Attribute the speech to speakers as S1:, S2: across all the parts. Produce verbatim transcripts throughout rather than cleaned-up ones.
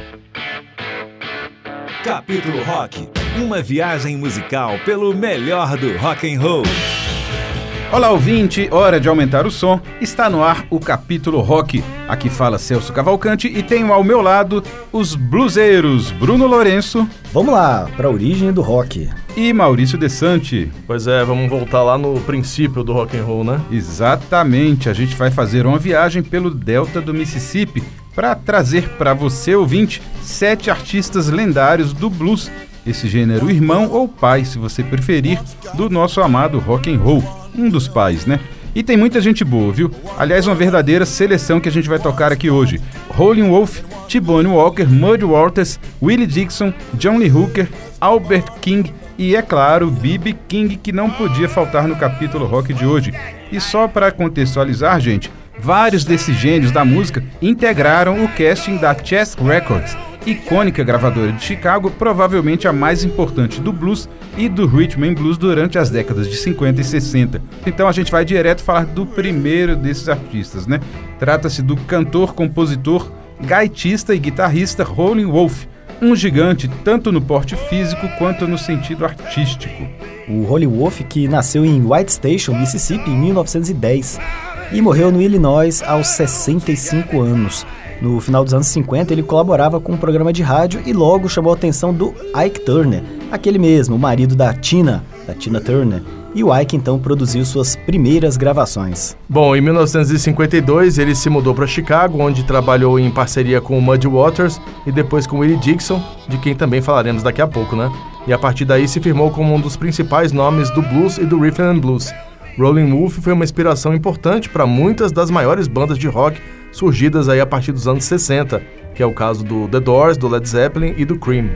S1: Capítulo Rock, uma viagem musical pelo melhor do rock and roll.
S2: Olá, ouvinte, hora de aumentar o som. Está no ar o Capítulo Rock. Aqui fala Celso Cavalcante e tenho ao meu lado os bluseiros Bruno Lourenço.
S3: Vamos lá, para a origem do rock.
S2: E Maurício Desante.
S4: Pois é, vamos voltar lá no princípio do rock and roll, né?
S2: Exatamente, a gente vai fazer uma viagem pelo delta do Mississippi para trazer para você, ouvinte, sete artistas lendários do blues, esse gênero irmão ou pai, se você preferir, do nosso amado rock and roll. Um dos pais, né? E tem muita gente boa, viu? Aliás, uma verdadeira seleção que a gente vai tocar aqui hoje. Howlin' Wolf, T-Bone Walker, Muddy Waters, Willie Dixon, John Lee Hooker, Albert King e, é claro, B B King, que não podia faltar no capítulo rock de hoje. E só para contextualizar, gente, vários desses gênios da música integraram o casting da Chess Records, icônica gravadora de Chicago, provavelmente a mais importante do blues e do rhythm and blues durante as décadas de cinquenta e sessenta. Então a gente vai direto falar do primeiro desses artistas, né? Trata-se do cantor, compositor, gaitista e guitarrista Howlin' Wolf, um gigante tanto no porte físico quanto no sentido artístico.
S3: O Howlin' Wolf, que nasceu em White Station, Mississippi, em mil novecentos e dez e morreu no Illinois aos sessenta e cinco anos. No final dos anos cinquenta, ele colaborava com um programa de rádio e logo chamou a atenção do Ike Turner, aquele mesmo, o marido da Tina, da Tina Turner. E o Ike, então, produziu suas primeiras gravações.
S4: Bom, em mil novecentos e cinquenta e dois, ele se mudou para Chicago, onde trabalhou em parceria com o Muddy Waters e depois com Willie Dixon, de quem também falaremos daqui a pouco, né? E a partir daí se firmou como um dos principais nomes do blues e do rhythm and blues. Howlin' Wolf foi uma inspiração importante para muitas das maiores bandas de rock surgidas aí a partir dos anos sessenta, que é o caso do The Doors, do Led Zeppelin e do Cream.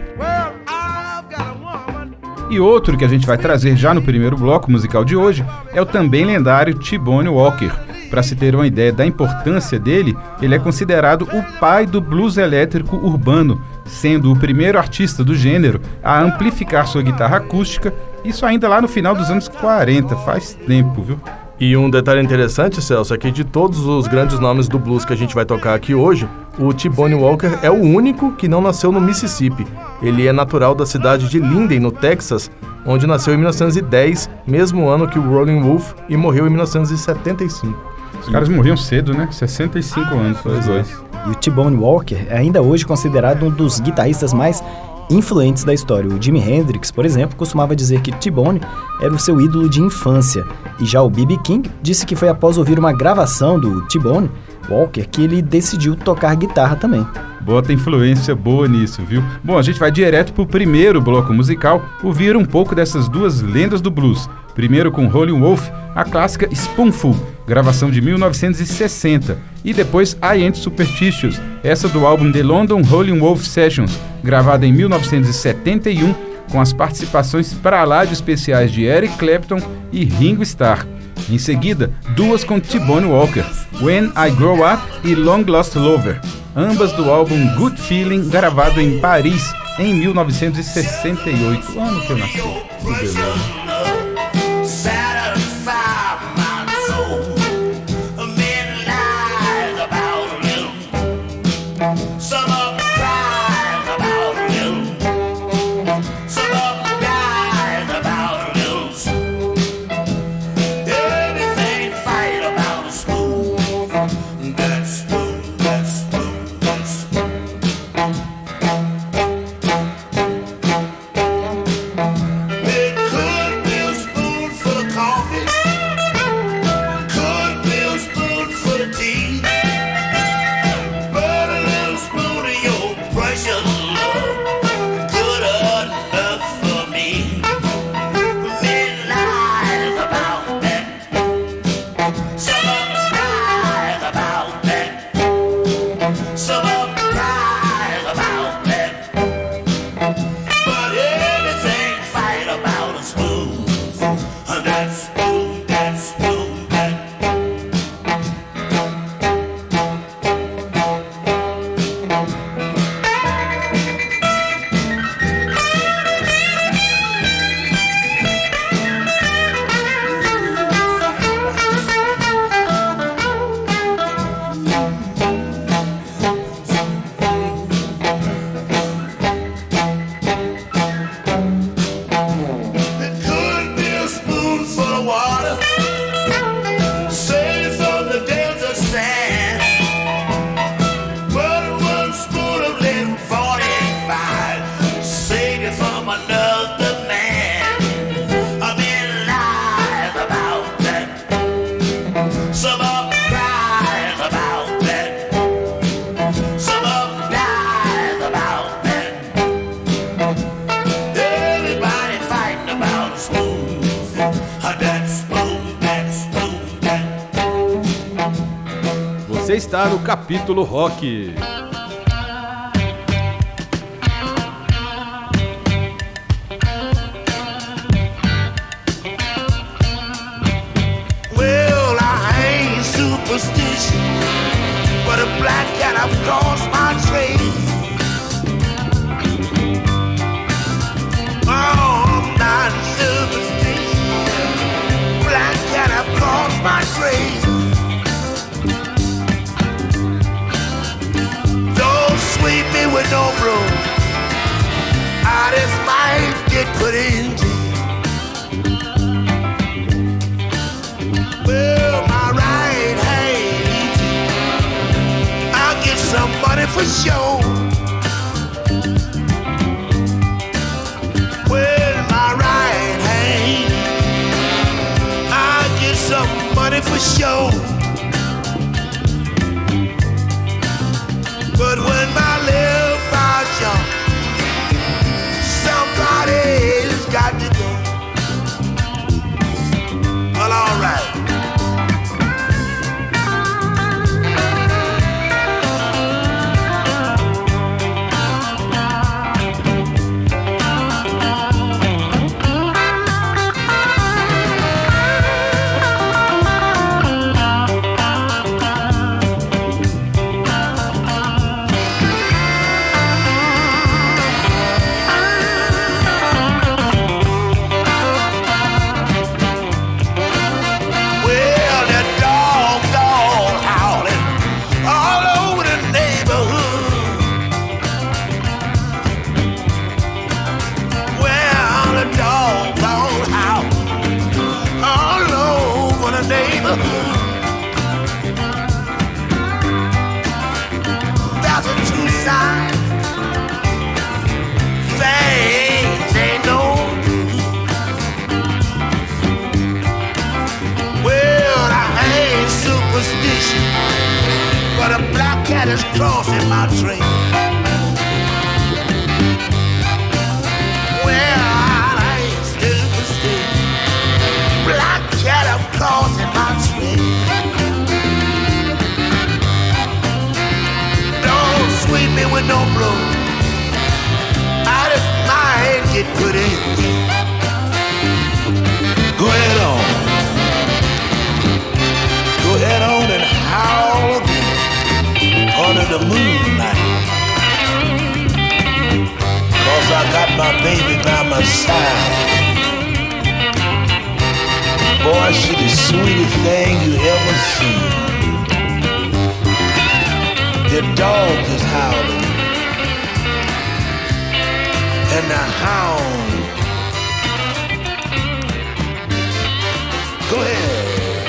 S2: E outro que a gente vai trazer já no primeiro bloco musical de hoje é o também lendário T-Bone Walker. Para se ter uma ideia da importância dele, ele é considerado o pai do blues elétrico urbano, sendo o primeiro artista do gênero a amplificar sua guitarra acústica, isso ainda lá no final dos anos quarenta, faz tempo, viu?
S4: E um detalhe interessante, Celso, é que de todos os grandes nomes do blues que a gente vai tocar aqui hoje, o T-Bone Walker é o único que não nasceu no Mississippi. Ele é natural da cidade de Linden, no Texas, onde nasceu em mil novecentos e dez, mesmo ano que o Howlin' Wolf, e morreu em mil novecentos e setenta e cinco.
S2: Os caras morriam cedo, né? sessenta e cinco anos, os dois.
S3: E o T-Bone Walker é ainda hoje considerado um dos guitarristas mais influentes da história. O Jimi Hendrix, por exemplo, costumava dizer que T-Bone era o seu ídolo de infância. E já o B B King disse que foi após ouvir uma gravação do T-Bone Walker que ele decidiu tocar guitarra também.
S2: Bota influência boa nisso, viu? Bom, a gente vai direto pro primeiro bloco musical, ouvir um pouco dessas duas lendas do blues. Primeiro com Howlin' Wolf, a clássica Spoonful, gravação de mil novecentos e sessenta. E depois I Ain't Superstitious, essa do álbum The London Howlin' Wolf Sessions, gravada em mil novecentos e setenta e um, com as participações pra lá de especiais de Eric Clapton e Ringo Starr. Em seguida, duas com T-Bone Walker, When I Grow Up e Long Lost Lover, ambas do álbum Good Feeling, gravado em Paris em mil novecentos e sessenta e oito, ano que eu nasci. Que beleza.
S5: It could
S2: Você está no Capítulo Rock.
S5: Well, I ain't superstitious, but a black cat I've crossed my trail. Oh, I'm not superstitious, black cat I've crossed my trail. Don't sweep me with no broom, I just might get put in jail. Well, my right hand, I'll get some money for sure. Well, my right hand, I'll get some money for sure. But when my left eye jump, somebody's got to go. Well, all right. That's a two side. Things ain't no good. Well, I ain't superstitious, but a black cat is crossing my trail. Well, I ain't superstitious, black cat is crossing my trail. Sweep me with no blow, I just might get put in. Go ahead on, go ahead on and howl again under the moonlight. Cause I got my baby by my side. Boy, she the sweetest thing you ever seen. The dog is howling, and the hound. Go ahead.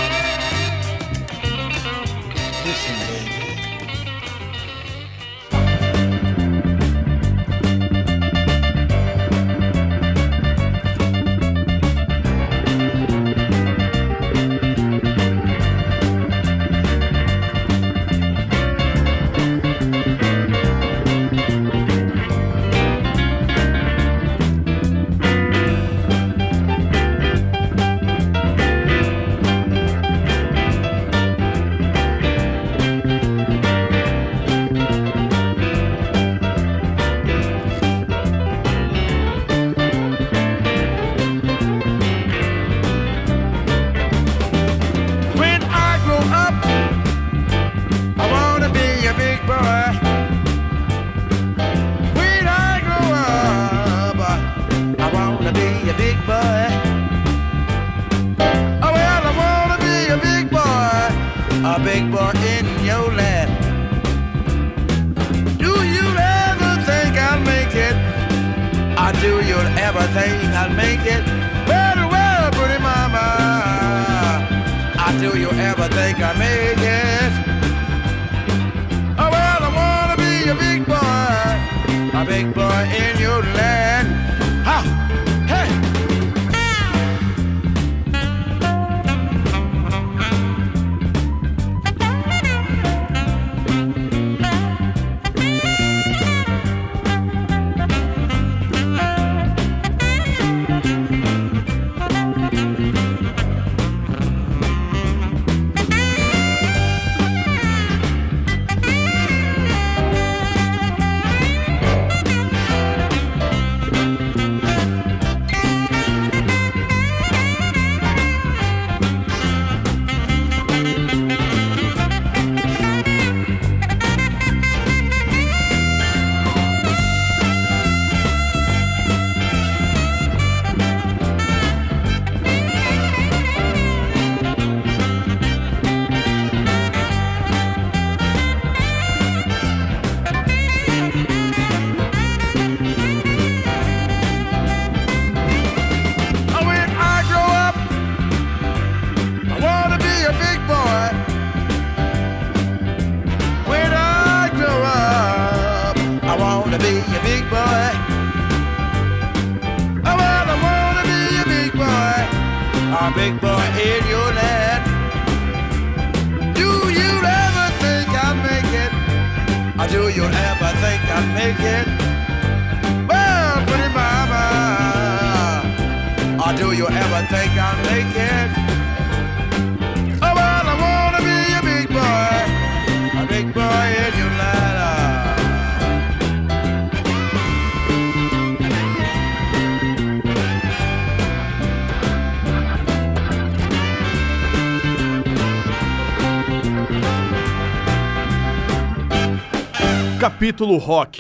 S5: Listen, baby.
S6: A big boy in your land. Do you ever think I'll make it? Or do you ever think I'll make it? Well, well, pretty mama, or do you ever think I'll make it? Oh, well, I wanna be a big boy, a big boy in your land. Ha! Hey! I wanna be a big boy. Oh, well, I wanna be a big boy, a big boy in your land. Do you ever think I'll make it? Or do you ever think I'll make it? Well, pretty mama, or do you ever think I'll make it? Oh, well, I wanna be a big boy, a big boy in your land.
S4: Capítulo Rock.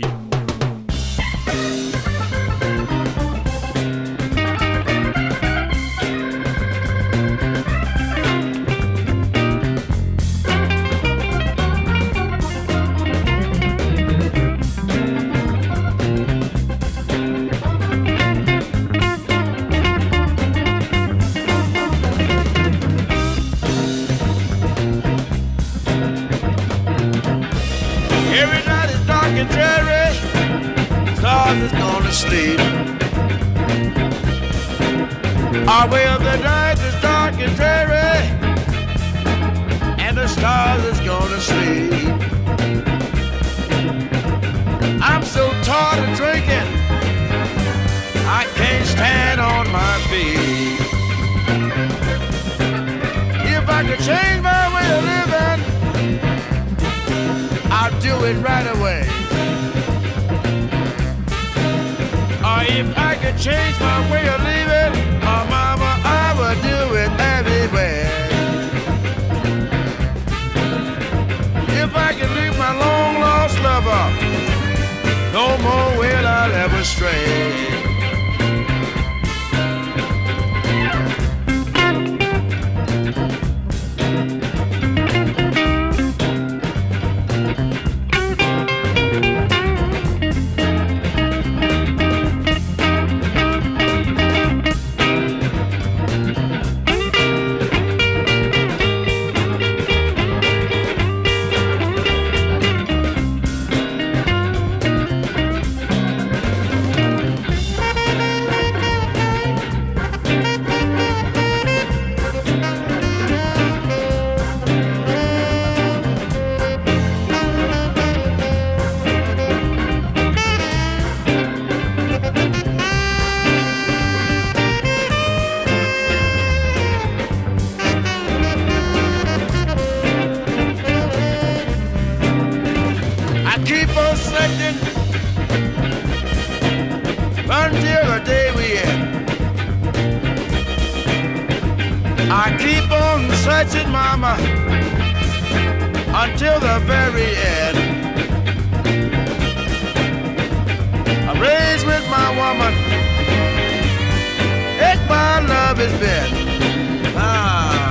S6: Is gonna sleep. Our way of the night is dark and dreary, and the stars is gonna sleep. I'm so tired of drinking, I can't stand on my feet. If I could change my way of living, I'll do it right away. If I could change my way of living, oh mama, I would do it everywhere. If I could leave my long lost lover, no more will I ever stray. Until the day we end, I keep on searching, mama, until the very end. I'm raised with my woman, it's my love has been. Ah.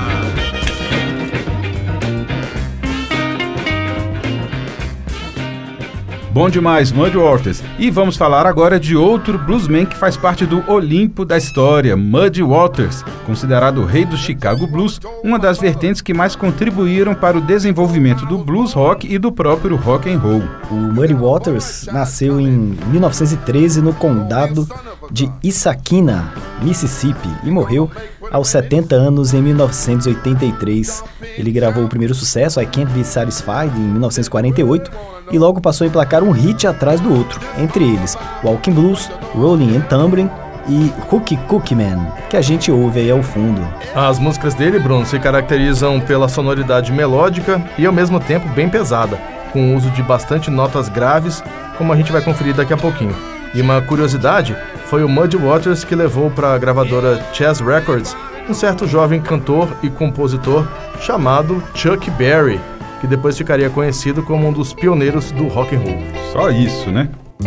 S2: Bom demais, Muddy Waters. E vamos falar agora de outro bluesman que faz parte do Olimpo da história, Muddy Waters, considerado o rei do Chicago Blues, uma das vertentes que mais contribuíram para o desenvolvimento do blues rock e do próprio rock and roll.
S3: O Muddy Waters nasceu em mil novecentos e treze no condado de Issaquina, Mississippi, e morreu aos setenta anos em mil novecentos e oitenta e três. Ele gravou o primeiro sucesso, I Can't Be Satisfied, em mil novecentos e quarenta e oito, e logo passou a emplacar um hit atrás do outro, entre eles Walking Blues, Rolling and Tumbling e Hooky Cookie Man, que a gente ouve aí ao fundo.
S4: As músicas dele, Bruno, se caracterizam pela sonoridade melódica e ao mesmo tempo bem pesada, com o uso de bastante notas graves, como a gente vai conferir daqui a pouquinho. E uma curiosidade, foi o Muddy Waters que levou para a gravadora Chess Records um certo jovem cantor e compositor chamado Chuck Berry, que depois ficaria conhecido como um dos pioneiros do rock and roll.
S2: Só isso, né?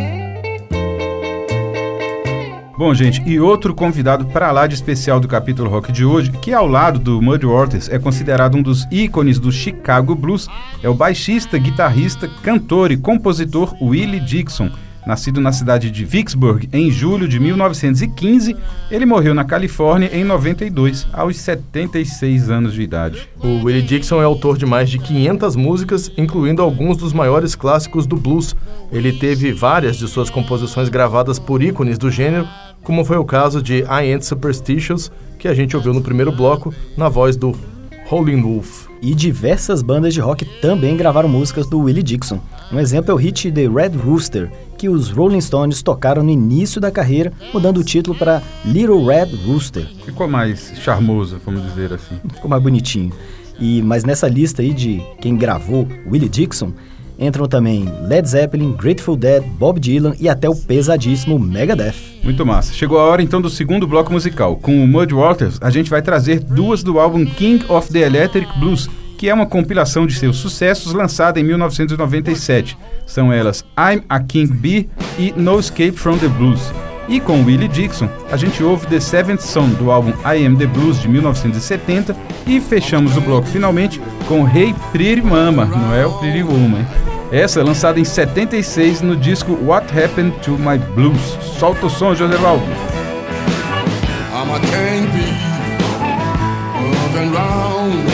S2: Bom, gente, e outro convidado para lá de especial do capítulo rock de hoje, que ao lado do Muddy Waters é considerado um dos ícones do Chicago Blues, é o baixista, guitarrista, cantor e compositor Willie Dixon, Nascido na cidade de Vicksburg em julho de mil novecentos e quinze, ele morreu na Califórnia em noventa e dois, aos setenta e seis anos de idade.
S4: O Willie Dixon é autor de mais de quinhentas músicas, incluindo alguns dos maiores clássicos do blues. Ele teve várias de suas composições gravadas por ícones do gênero, como foi o caso de I Ain't Superstitious, que a gente ouviu no primeiro bloco, na voz do Howlin' Wolf.
S3: E diversas bandas de rock também gravaram músicas do Willie Dixon. Um exemplo é o hit The Red Rooster, que os Rolling Stones tocaram no início da carreira, mudando o título para Little Red Rooster.
S2: Ficou mais charmoso, vamos dizer assim.
S3: Ficou mais bonitinho. E, mas nessa lista aí de quem gravou Willie Dixon, entram também Led Zeppelin, Grateful Dead, Bob Dylan e até o pesadíssimo Megadeth.
S2: Muito massa. Chegou a hora então do segundo bloco musical. Com o Muddy Waters, a gente vai trazer duas do álbum King of the Electric Blues, que é uma compilação de seus sucessos lançada em mil novecentos e noventa e sete. São elas I'm a King Bee e No Escape from the Blues. E com Willie Dixon, a gente ouve The Seventh Son do álbum I Am the Blues de mil novecentos e setenta e fechamos o bloco finalmente com Hey Pretty Mama, não é o Pretty Woman. Essa é lançada em setenta e seis no disco What Happened to My Blues. Solta o som, José Valdo.
S6: I'm a king bee, moving round.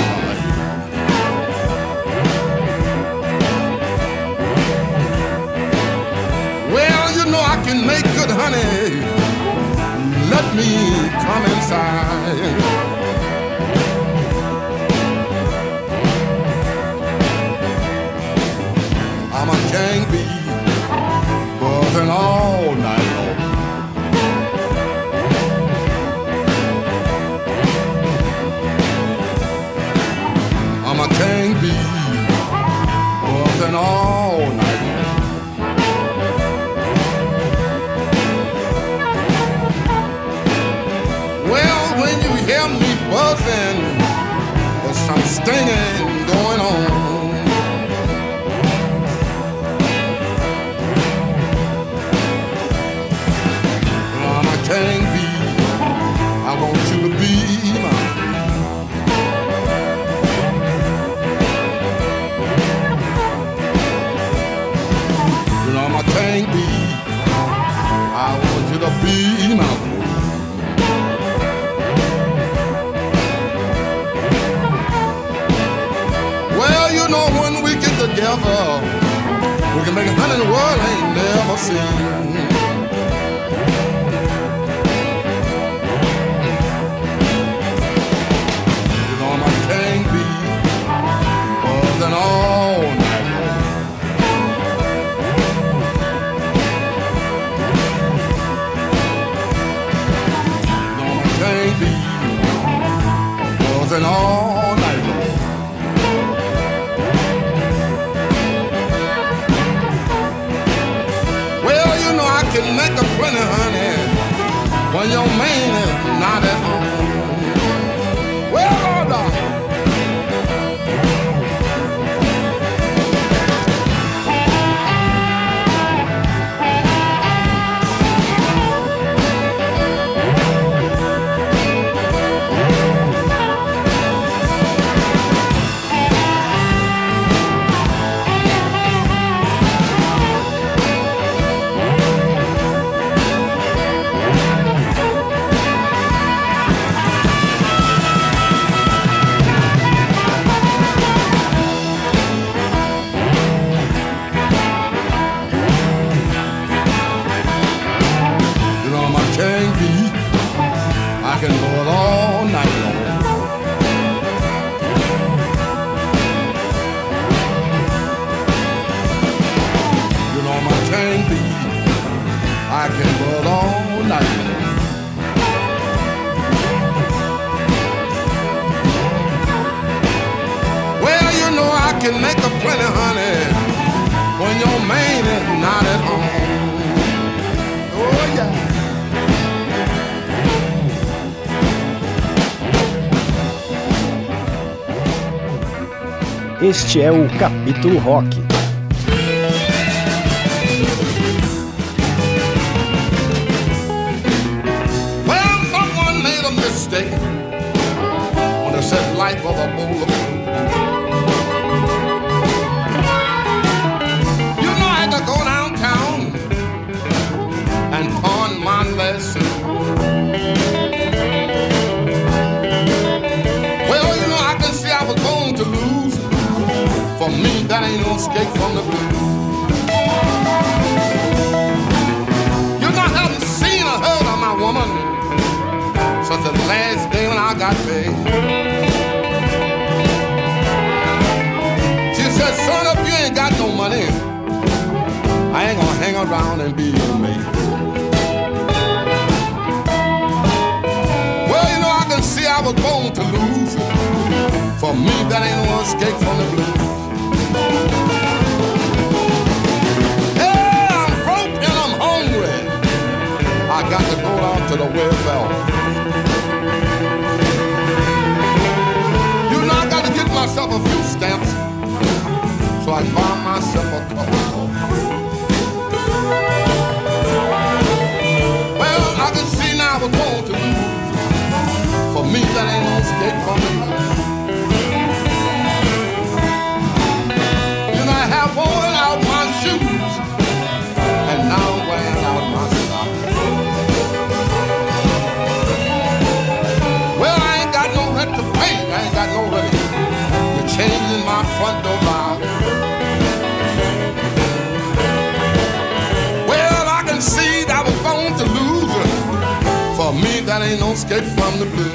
S6: Well, you know I can make good honey. Let me come inside. I'm a king bee, buzzing all night long. I'm a king bee, buzzing all night long. Well, when you hear me buzzing, there's some stinging going on. King bee, I want you to be my queen. You know I'm a king bee, I want you to be my queen. Well, you know when we get together, we can make a honey the world ain't never seen. And all night long. No, I can't be buzzing all night long. Well, you know I can make a plenty, honey, when your man is not at home. Well, darling. Can make a plenty, honey, when your man is not at home. Oh, yeah.
S3: Este é o Capítulo Rock.
S6: Well, someone made a mistake when they said life was a bowl of food.
S5: around and being me. Well, you know, I can see I was born to lose. For me, that ain't no escape from the blues. Hey, I'm broke and I'm hungry. I got to go down to the welfare. You know, I got to get myself a few stamps so I can buy myself a cup of coffee. Well, I can see now I was born to lose. For me, that ain't no escape from the blues. You know, I have worn out my shoes, and now I'm wearing out my socks. Well, I ain't got no rent to pay. I ain't got no rent. You're changing my front door loud. Well, I can see that I was born to lose. For me, that ain't no escape from the blues.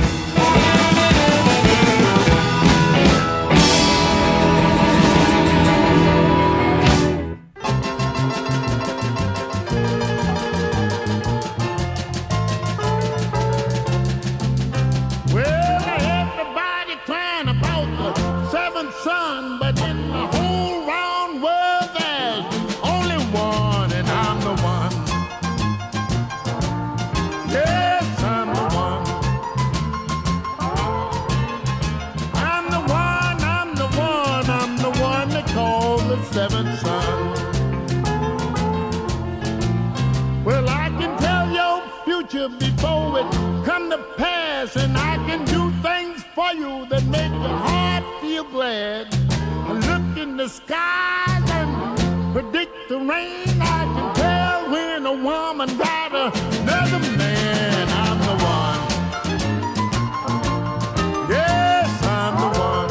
S7: Before it come to pass, and I can do things for you that make your heart feel glad. I look in the skies and predict the rain. I can tell when a woman got another man. I'm the one. Yes, I'm the one.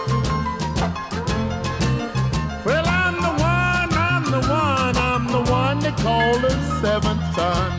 S7: Well, I'm the one, I'm the one, I'm the one they call the seventh son.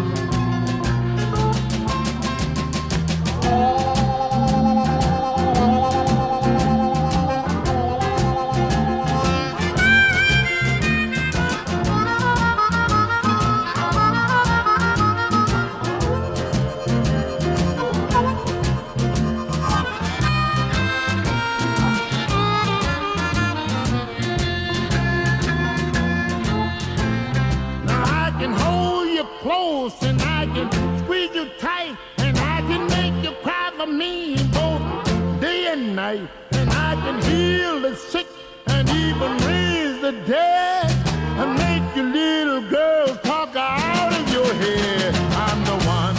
S7: Close and I can squeeze you tight, and I can make you cry for me both day and night, and I can heal the sick and even raise the dead, and make your little girl talk out of your head. I'm the one.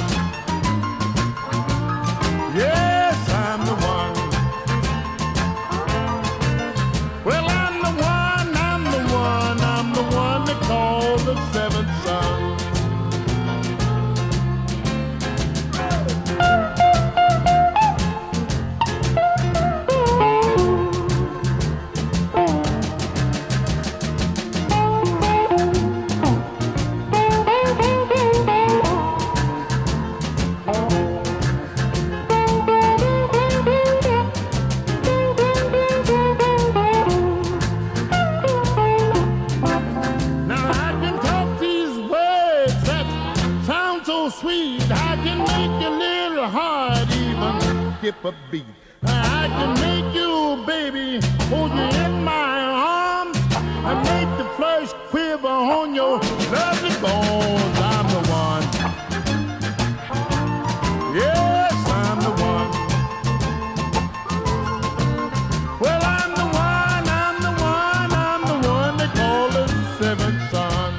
S7: Yes, I'm the one. Well, I'm the one, I'm the one, I'm the one they call the seventh son. Skip a beat. I can make you, baby, hold you in my arms, and make the flesh quiver on your lovely bones. I'm the one. Yes, I'm the one. Well, I'm the one, I'm the one, I'm the one they call the seventh son.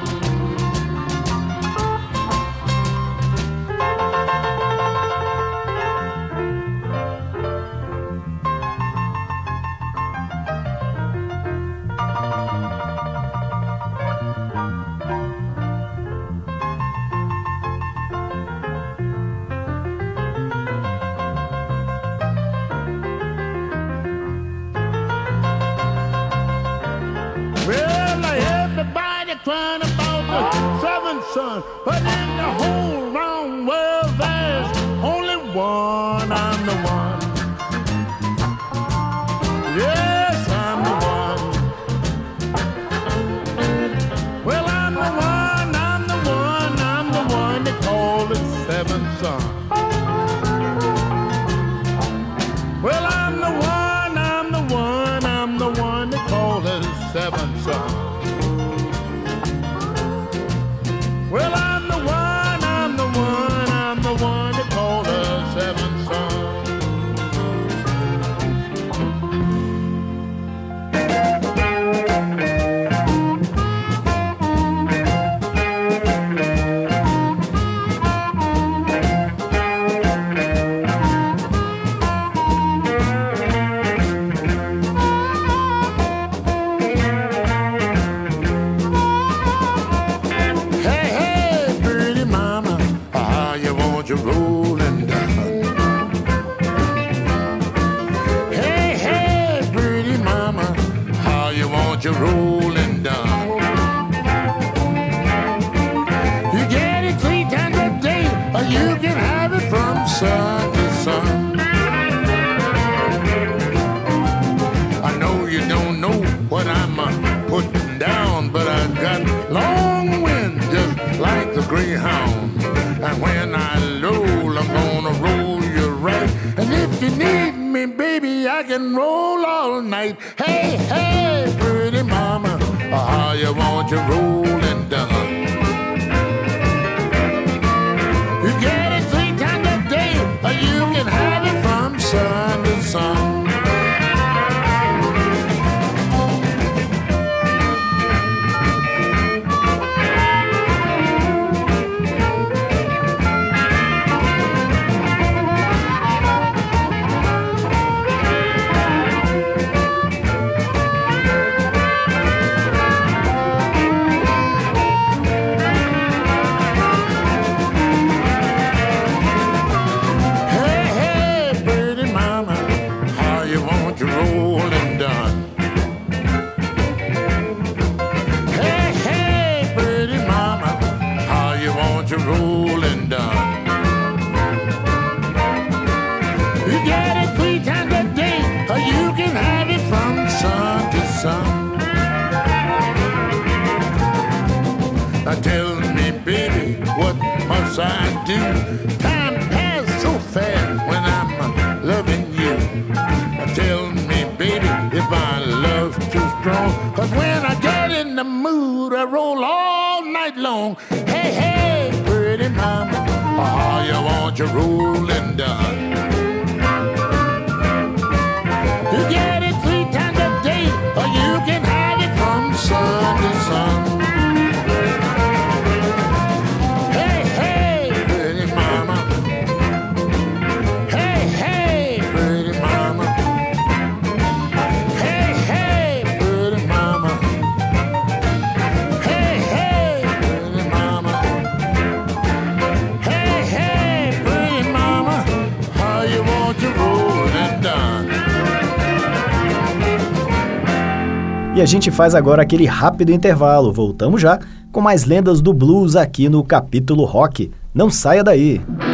S7: Crying about the seventh son, but in the whole round world there's only one. I'm the one. Yes, I'm the one. Well, I'm the one. seventh son. Well, I'm the one, I'm the one, I'm the one they call the seventh son. Well, I'm the one, I'm the one, I'm the one they call the seventh son. You rolling down. Hey, hey, pretty mama, how you want you rolling down? You get it three times a day, or you can have it from sun to sun. I know you don't know what I'm uh, putting down, but I got long wind just like the greyhound. And when I roll, I'm gonna roll you right. And if you need me, baby, I can roll all night. Hey, hey, pretty mama, how you want you rolling down? You get it three times a day, or you can have it from sun to sun. Tell me, baby, what must I do? Time passes so fast when I'm loving you. Tell me, baby, if my love's too strong. Cause when I get in the mood, I roll all night long. Hey, hey, pretty mama, how you want you rolling down? You get it three times a day, or you can have it from sun to sun.
S3: E a gente faz agora aquele rápido intervalo. Voltamos já com mais lendas do blues aqui no Capítulo Rock. Não saia daí!